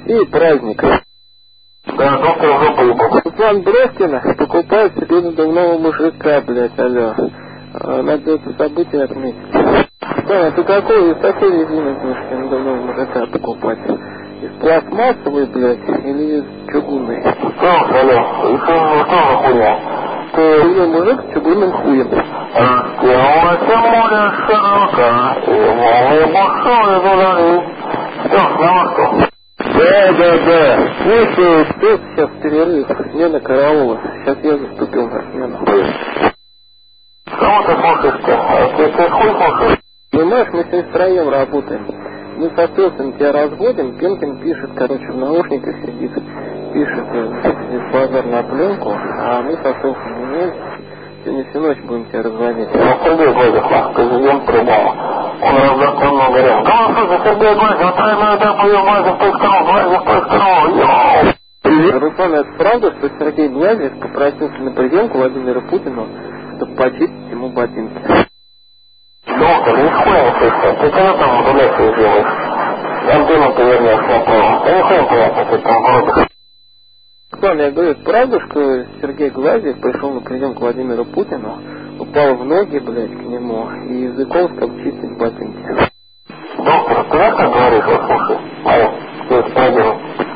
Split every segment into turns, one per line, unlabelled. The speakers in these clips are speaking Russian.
России праздник.
Да, доктор уже поебал.
Руслан Бровкина покупает себе надувного мужика, блядь, алло. Надо это событие отметить. Да, ты какой, из какой резины будешь себе надувного мужика покупать? Из пластмассовой, блядь, или из чугунной?
Что, алло, еще что за хуйня?
Ты мужик с чугунным хуем.
Раскинулось море широко, и волны бушуют вдали. Все, на что?
Да. Слушай, кто сейчас перерыв? Смена караула. Сейчас я заступил на смену.
Кого ты слушаешь-то? Ты хуй слушаешь?
Понимаешь, мы с ним втроем работаем. Мы, соответственно, тебя разводим, Пенкин пишет, в наушниках сидит, пишет весь базар на пленку, а мы, соответственно, сегодня всю ночь будем тебя разводить.
Сергей Глазев, наш президент по-любому. Он раздаст много времени. Голосуй за Сергея Глазева, тройной W, Глазев.ру, йоу!
Руслан, это правда, что Сергей Глазев попросился на приемку Владимира Путина, чтобы почистить ему ботинки?
Доктор, нихуя не слышно. Ты когда там модуляцию делаешь? Антенну ты вернешь направо. Да нихуя не понятно, что там породах.
Руслан, я говорю, правда, что Сергей Глазев пришел на прием к Владимиру Путину, упал в ноги, блядь, к нему, и языком стал чистить ботинки?
Доктор, ты как говоришь, вот слушай. Алло, я это проделал.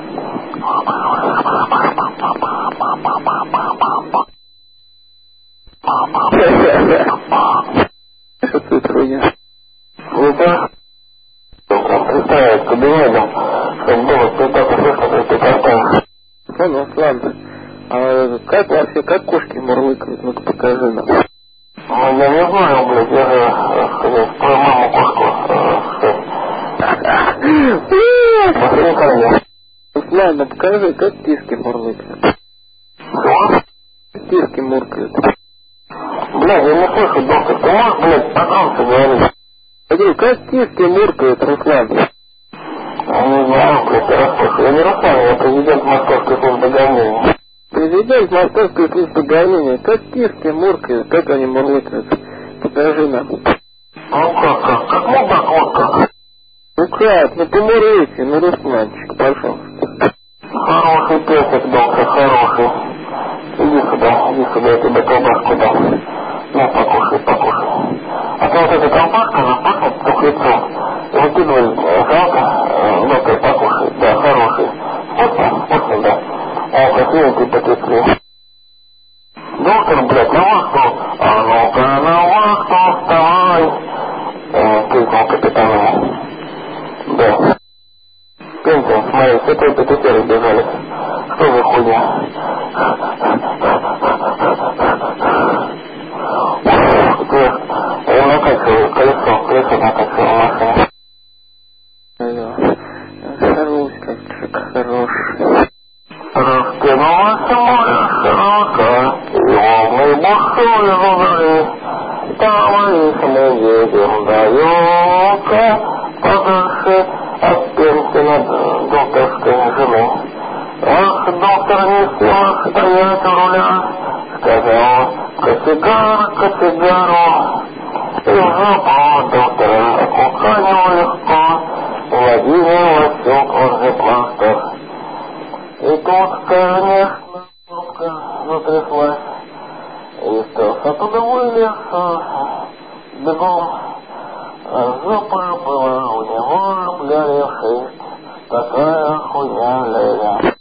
Что это хуйня?
Ну-ка. Представляет кабинетом, чтобы было цитаты слышно, то есть ты картаешь.
Руслан, а как вообще, как кошки мурлыкают? Ну-ка покажи нам.
Ну, я не знаю, блядь, я же, сказать, твою маму кошку, сказать.
Руслан, ну покажи, как киски мурлыкают.
Что?
Киски муркают.
Блядь, я не слышу, доктор, ты можешь, блядь, погромче говорить?
Я говорю, как киски муркают, Руслан?
Я не знаю, блядь, я расслышу. Я не Руслан, я президент Московской службы гонения.
Президент Московской службы гонения, как киски муркают, как они мурлыкают? Покажи нам.
Ну как? Как мудак, вот как?
Ну как, ну помурите, ну, Русланчик, пожалуйста.
Хороший песик, доктор, хороший. Иди сюда, я тебе колбаску дам. На, покушай. А то вот эта колбаска, она пахнет тухлецом. И выкидывай жалко, доктор, покушай. Да, хороший. Вкусно, да. О, красивенький потекли. Доктор, блядь, на вахту. А ну-ка, на вахту, вставай. Крикнул капитан ему. Да. Пенсия, смотри, все твои петухи разбежались. Что за хуйня? Я накачиваю колесо накачиваю машину.
Алло, хороший, хороший.
Раскинулось море широко, и волны бушуют вдали. Товарищ, мы едем далеко, подальше от Пенкина докторской жены. Ах, доктор, не в силах стоять у руля, сказал кочегару. И жопа доктора куканил легко, Владимир Васюк, он же пластер. И тут, конечно, трубка затряслась, и остался оттуда вылез бегом. Жопа была у него, бля, такая хуйня, ля.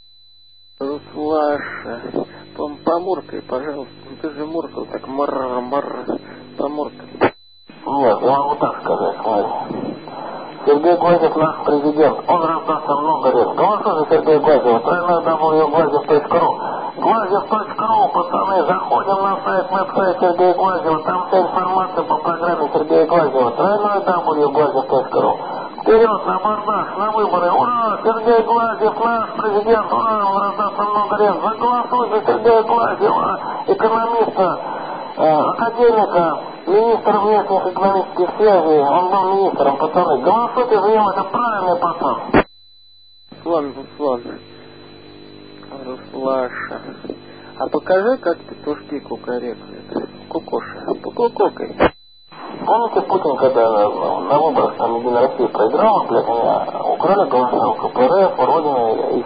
Руслаша, помуркай, пожалуйста. Ну ты же муркал, так мар, помуркай.
Нет, я могу так сказать, смотри. Сергей Глазев наш президент, он раздастся много лет. Голосуй за Сергея Глазева, www.glazев.ru. Glazев.ru, пацаны, заходим на сайт Сергея Глазева, там вся информация по программе Сергея Глазева, www.glazев.ru. Вперед, на абордаж, на выборы, ура, Сергей Глазев наш президент, ура, он раздастся много лет. Заголосуй за Сергея Глазева, экономиста, академика, министр внешних экономических связей, он был министром, пацаны. Голосуйте за него, это правильный пацан.
Руслаша. А покажи, как петушки кукарекают. Кукоша, покукокай.
Помните, Путин, когда на выборах там Единая Россия проиграла, блядь, они украли голоса у КПРФ,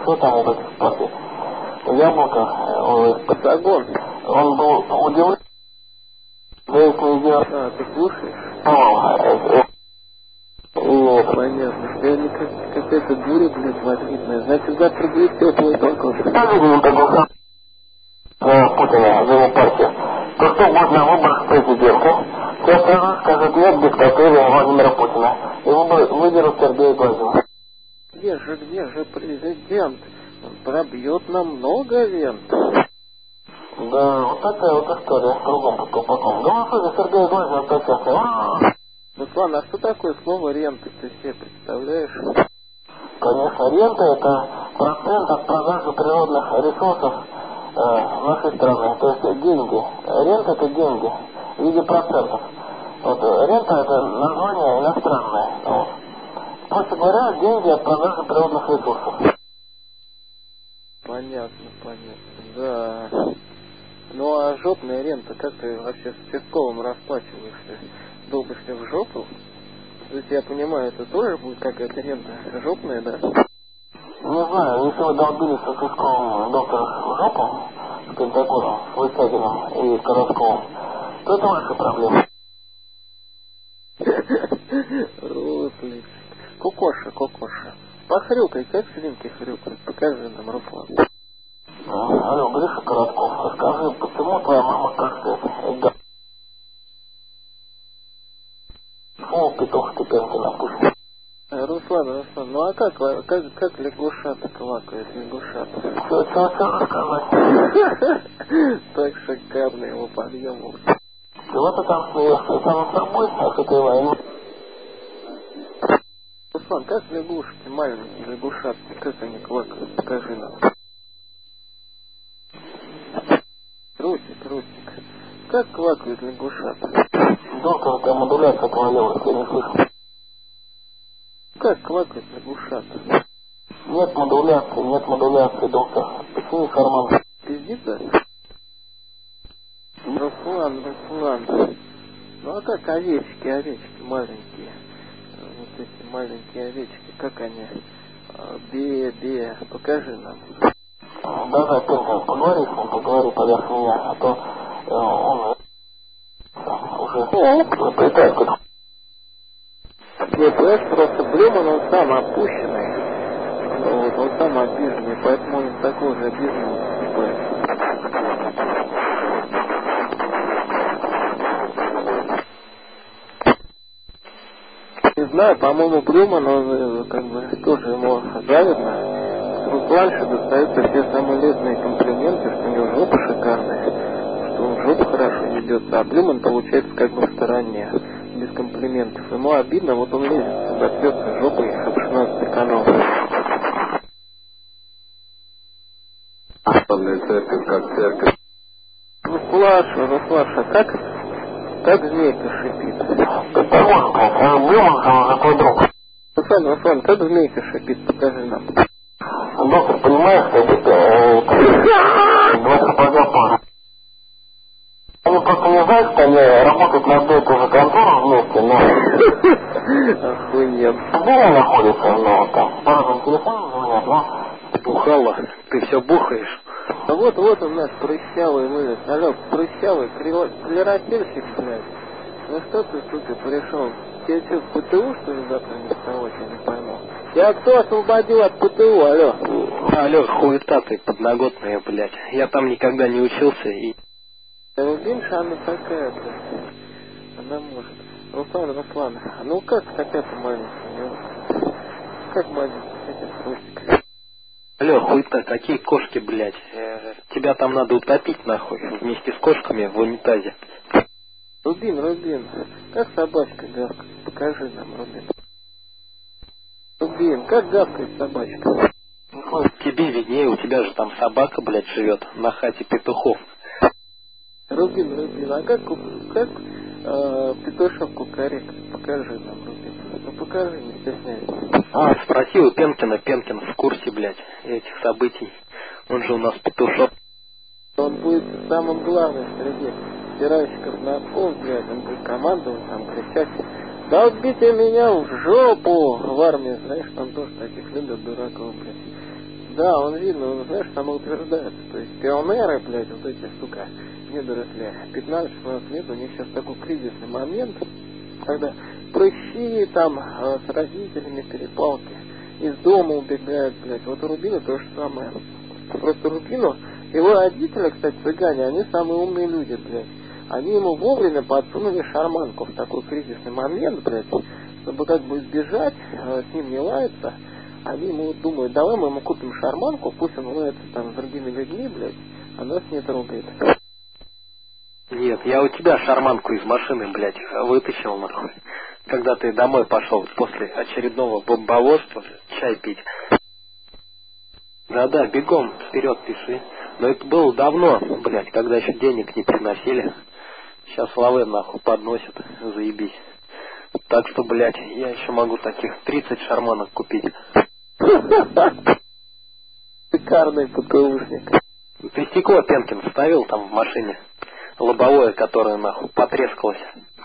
что там в этих партий. Яблоко,
Патагон.
он был удивлен. Да если не делать...
А, ты слушаешь? Понятно. Что я какая-то буря, блядь, магнитная. Значит, завтра будет теплый толков.
Я видел такой Путина, за его партию. То что будет на выборах президента, те сразу скажут нет диктатуры Владимира Путина. Его выберут Сергея Глазева.
Где же президент? Он пробьет нам много лент.
Да, вот такая вот история с кругом потом. Голосуй за Сергея Глазева, опять сейчас.
Руслан, а что такое слово рента, ты себе представляешь?
Конечно, рента это процент от продажи природных ресурсов нашей страны. То есть деньги. Рента это деньги в виде процентов. Вот, рента это название иностранное. Вот. Проще говоря, деньги от продажи природных ресурсов.
Понятно. Да. Ну а жопная рента, как ты вообще с участковым расплачиваешься? Долбишься в жопу? То есть я понимаю, это тоже будет какая-то рента жопная, да?
Не знаю, если вы долбились с участковым доктором в жопу, с Пентагоном, с Высягиным и Коротковым, то это ваши проблемы.
Руслик. Кукоша. Похрюкай, как свинки хрюкают. Покажи нам, Руслан.
Алло, Гриша Коротков, расскажи, почему твоя мама кашляет? Фу, петух ты Пенкина, пусть.
Руслан, ну а как лягушата квакают, лягушата?
Что рассказать?
Так шикарно его подъем.
Чего ты там смеешься? Сам с собой, а с этой войны?
Руслан, как лягушки, маленькие лягушатки, как они квакают? Покажи нам. Русик. Как квакают лягушата?
Доктор, там модуляция провалилась, я не слышу.
Как квакают лягушата?
Нет модуляции, доктор. Почему карман?
Пиздится? Руслан. Ну а как овечки маленькие? Вот эти маленькие овечки, как они? Бе, покажи нам.
Да, Пенкин, поговори поверх меня, а то он уже притащит.
Нет, просто Блюман, он сам опущенный. Вот, он сам обиженный, поэтому он такой же обиженный выступает. Не знаю, по-моему, Блюман, он как бы тоже ему завидно. Русланше достаются все самые лестные комплименты, что у него жопа шикарная, что он жопу хорошо ведется, а Блюман получается как бы в стороне, без комплиментов. Ему обидно, вот он лезет сюда, трется жопой, чтобы 16 канал.
Церковь, как церковь.
Руслаша, как змейка шипит?
Ты поймешь, блядь, Блюман, он же твой друг.
Руслан, как змейка шипит, покажи нам.
Доктор, понимаешь, что это 20 позапора. Они просто не знают, что они работают на одной и той же контору вместе, но...
Охуенно.
Где они находятся, но там по разным телефонам звонят, но...
Бухало, ты все бухаешь. А вот он наш прыщавый вылез. Алло, прыщавый, клеротельщик, блядь. Ну что ты, сука, пришел? Тебе что, в ПТУ, что ли, завтра не вставать, я не пойму. Я кто освободил от ПТУ, алло?
Алло, хуета ты подноготная, блядь. Я там никогда не учился и...
Рубинша, она такая, блядь. Она может. Руслан, ну как такая-то маленькая? Как маленькая, Русик?
Алло, хуета, какие кошки, блядь? Тебя там надо утопить, нахуй, вместе с кошками в унитазе.
Рубин, как собачка гавкает? Покажи нам, Рубин, как гавкает собачка?
Тебе виднее, у тебя же там собака, блядь, живет на хате петухов.
Рубин, а как петушок кукарек? Покажи нам, Рубин. Ну покажи, не стесняйся.
Спроси у Пенкина, Пенкин в курсе, блядь, этих событий. Он же у нас петушок.
Он будет самым главным среди стиральщиков на пол, блядь, он будет командовать, там кричать: долбите меня в жопу! В армии, знаешь, там тоже таких любят дураков, блядь. Да, он видно, он, знаешь, самоутверждается. То есть пионеры, блядь, вот эти, сука, недоросли, 15-16 лет, у них сейчас такой кризисный момент, когда прыщи там с родителями перепалки, из дома убегают, блядь. Вот у Рубина то же самое. Просто Рубину, его родители, кстати, цыгане, они самые умные люди, блядь. Они ему вовремя подсунули шарманку в такой кризисный момент, блядь, чтобы как бы избежать, с ним не лаяться. Они ему думают, давай мы ему купим шарманку, пусть он лается там с другими людьми, блядь, а нас не трогает.
Нет, я у тебя шарманку из машины, блядь, вытащил, нахуй. Когда ты домой пошел после очередного бомбовозства чай пить. Да-да, бегом вперед пиши. Но это было давно, блядь, когда еще денег не приносили. Сейчас лавы, нахуй, подносят, заебись. Так что, блядь, я еще могу таких 30 шарманок купить.
Шикарный ПТУшник.
Ты стекло, Пенкин, вставил там в машине? Лобовое, которое, нахуй, потрескалось.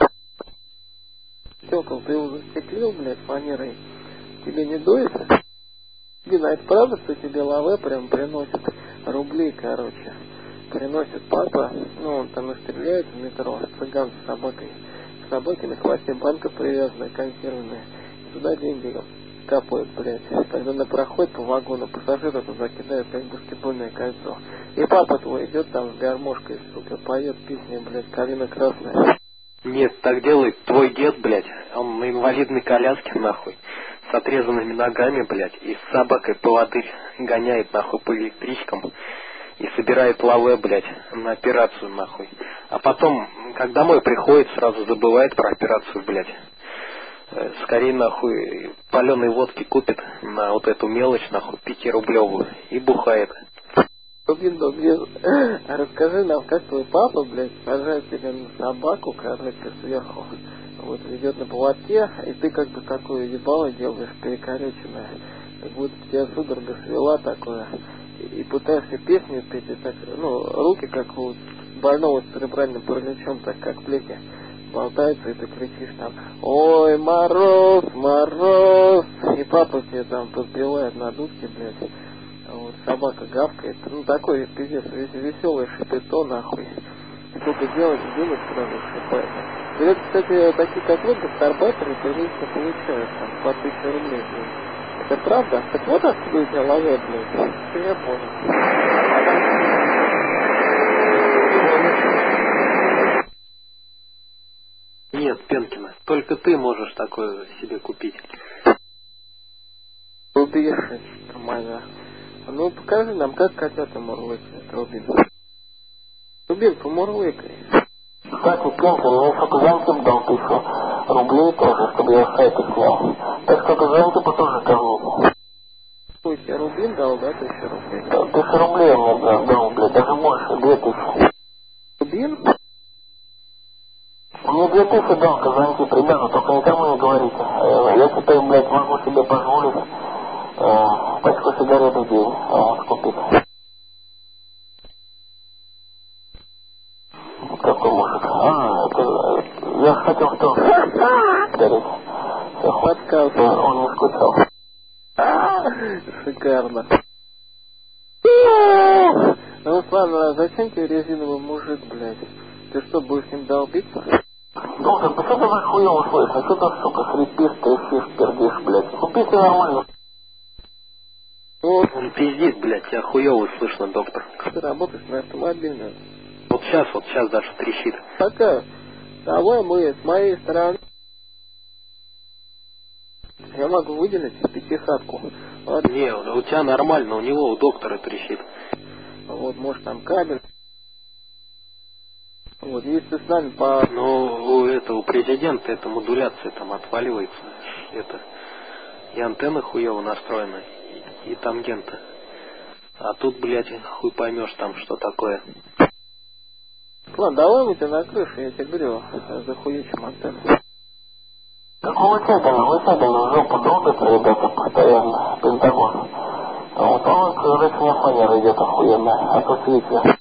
Стекол, ты его застеклил, блядь, фанерой? Тебе не дует? Блин, а это правда, что тебе лаве прям приносит рублей, короче? Приносит папа, ну, он там и стреляет в метро, цыган с собакой. С собакой на хвосте банка привязанная, консервная. Туда деньги капают, блядь. Когда на проход по вагону пассажиры туда кидают, как баскетбольное кольцо. И папа твой идет там с гармошкой, сука, поет песни, блядь, «Калина красная».
Нет, так делает твой дед, блядь. Он на инвалидной коляске, нахуй, с отрезанными ногами, блядь, и с собакой поводырь гоняет, нахуй, по электричкам и собирает лаве, блядь, на операцию, нахуй. А потом, как домой приходит, сразу забывает про операцию, блядь. Скорее, нахуй, паленой водки купит на вот эту мелочь, нахуй, 5-рублевую и бухает.
Рубин, а расскажи нам, как твой папа, блядь, сажает тебя на собаку, короче, сверху, вот, ведет на поводке, и ты как бы такое ебало делаешь, перекореченное, как будто тебя судорога свела такое, и пытаешься песню петь, и так, ну, руки как у больного с церебральным параличом, так как плети болтаются, и ты кричишь там: «Ой, мороз, мороз!» И папа тебе там подпевает на дудке, блядь. Вот, собака гавкает. Ну, такой, пиздец, веселый шипито, нахуй. Сколько делать, сразу шипается. Говорят, кстати, такие как вы, гастарбайтеры, прилично получают, там, по 1000 рублей, блядь. Это правда? Так вот откуда у тебя лаве, блядь. Что я понял.
Нет, Пенкина, только ты можешь такое себе купить.
Убежишь, нормально. Ну, покажи нам, как котята мурлыкают, Рубин. Рубин, помурлыкай.
Кстати, Пенкин, мне только за антип дал 1000 рублей тоже, чтобы я с сайта снял. Так что за антипу тоже кормил.
Ой, тебе Рубин дал, да, 1000 рублей?
Да, 1000 рублей мне дал, блядь, даже больше, 2000.
Рубин?
Мне 2000 дал Казантип, ребята, только никому не говорите. Я теперь, блядь, могу себе позволить пачку сигарет в день купить. Какой мужик? Это... Я хотел что дарить.
Подкаст.
Он не скучал.
Шикарно. Ну, ладно, а зачем тебе резиновый мужик, блядь? Ты что, будешь с ним долбиться?
Доктор, ты что давай хуёво слышишь? Что ты, сука, хрипишь, трещишь, пердишь, блядь? Купи себе нормально.
Он пиздит, блядь, тебя хуёво слышно, доктор.
Ты работаешь на автомобильном.
Вот сейчас даже трещит.
Пока. Давай мы с моей стороны. Я могу выделить 5-хатку. Вот.
Не, у тебя нормально, у него, у доктора трещит.
Вот, может, там кабель. Вот, если с нами по...
Но у президента эта модуляция там отваливается. Это и антенна хуёво настроена, и тангента. А тут, блядь, хуй поймешь там, что такое.
Ладно, давай мы тебя на крышу, я тебе говорю, захуечим антенну.
Какого Чагана? Вы Чагана в жопу долбят, ребята, постоянно, Пентагон. Вот он, короче, на фанеру идет охуенно, а то светит.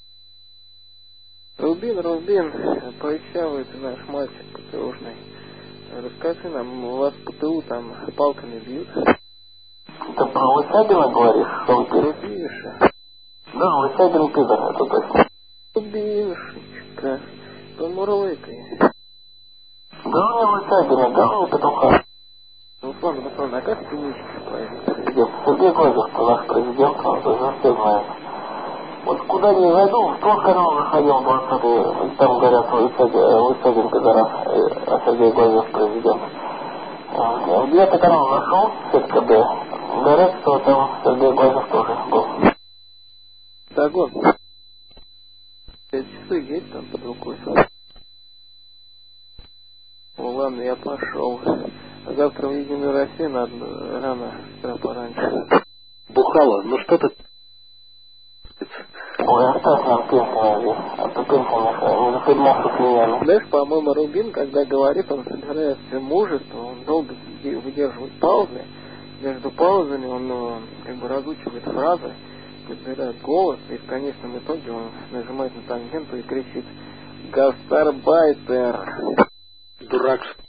Рубин, поищавый ты наш мальчик ПТУшный. Расскажи нам, у вас ПТУ там палками бьют?
Ты про Лысябина говоришь, что он пидор?
Бывший.
Да, Лысябин пидор, это точно.
Бывший. Помурлыкай.
Да у него Лысябина, да у него петуха.
Руслан, а как ты мучишься правильно?
Сергей Глазев, наш президент, он тоже все знает. Вот куда ни зайду, в тот канал заходил 20-й, там говорят, Лысябин пидорас, а Сергей Глазев президент. В 9-й канал зашел, сетка Б, говорят, что там Сергей Глазев тоже был.
Дагон. Часы есть там под рукой? Ну ладно, я пошел. Завтра в Единую Россию надо рано, с утра пораньше.
Бухало, ну что ты...
Ой, оставь нам пенсию здесь, а то пенсия не запрямался с меня.
Знаешь, по-моему, Рубин, когда говорит, он собирается мужество, он долго выдерживает паузы. Между паузами он как бы разучивает фразы, подбирает голос, и в конечном итоге он нажимает на тангенту и кричит «Гастарбайтер!»
Дурак,